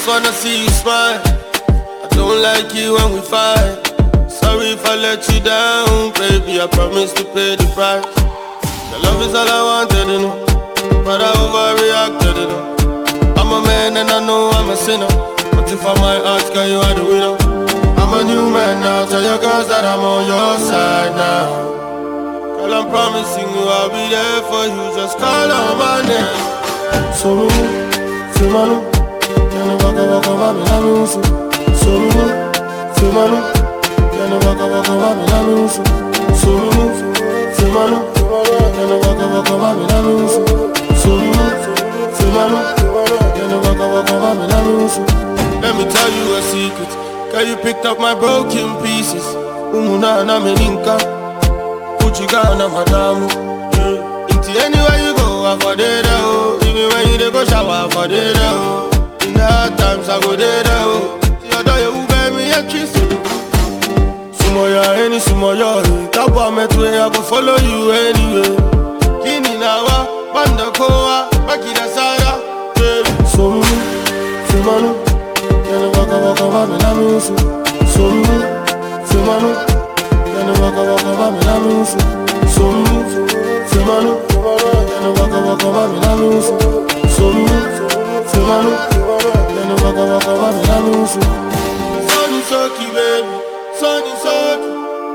wanna see you smile. I don't like you when we fight. Sorry if I let you down, baby, I promise to pay the price. Your love is all I wanted, you know, but I overreacted, you know. I'm a man and I know I'm a sinner, but if I might ask, girl, you are the winner. I'm a new man now, tell your girls that I'm on your side now. Girl, I'm promising you I'll be there for you, just call on my name. So, Fimano, can you walk over me, let me see. So, Fimano, can you walk over me, let me see. So, Fimano, can you walk over me, let me see. So, Fimano, can you walk over me, let me see. Let me tell you a secret. Girl, you picked up my broken pieces. Umuna na meninka, Uchigana madamu. Into anywhere you go, I for there, oh. Even when you dey go shower, I for there, oh. In the hard times, I go there, oh. See, I thought you buy me a kiss. Sumoya, any sumoya, Tapa metwe, I go follow you anyway. Kini nawa, banda koa, bakina sara. So, Fimano, can you walk over me, let me see. So, Fimano, can you walk over me, let me see. So, Fimano, can you walk over me, let me see. So, Fimano, can you walk over me, let me see. Sunny soaky, baby, sunny soaky.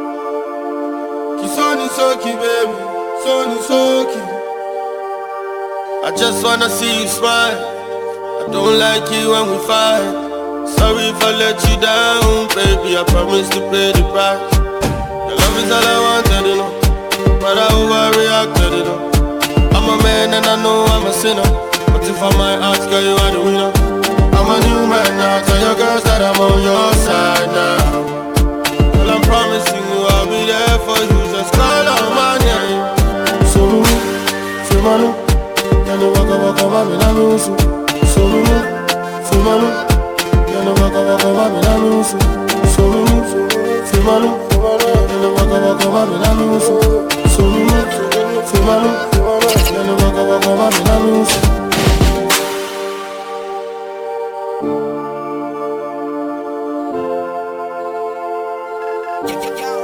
Sunny soaky, baby, sunny soaky. I just wanna see you smile. I don't like you when we fight. Sorry if I let you down, baby, I promise to pay the price. Your love is all I wanted, you know, but I overreacted, you know. I'm a man and I know I'm a sinner, but if I might ask, girl, you are the winner. I'm a new man now, tell your girls that I'm on your side now. Well, I'm promising you I'll be there for you, just call on my name. So, Fimano, can you walk over me, let me see. So, Fimano, can you walk over me, let me see. So, Fimano, can you walk over me, let me see. So, Fimano, can you walk over me, let me see. Yo,